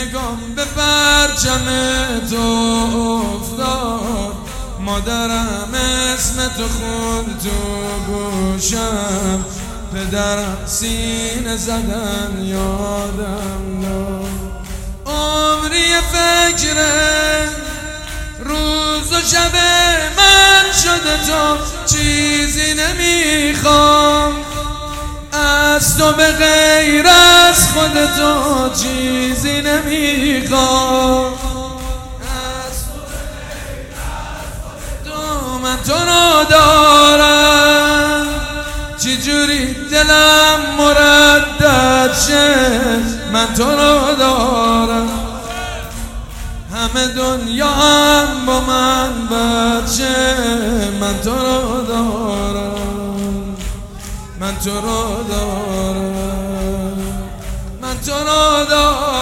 نگام به پرچم تو افتاد، مادرم اسم تو خوند تو گوشم، پدرم سینه زدن یادم داد. عمری فکر روز و شب من شده، تو چیزی نمیخوام از تو، به غیر از خودتو چیزی نمیخوام. من تو رو دارم، چجوری دلم مردد شه، من تو رو دارم. همه دنیا هم با من بد شه، من تو رو دارم، من تو رو دارم، من تو رو دارم.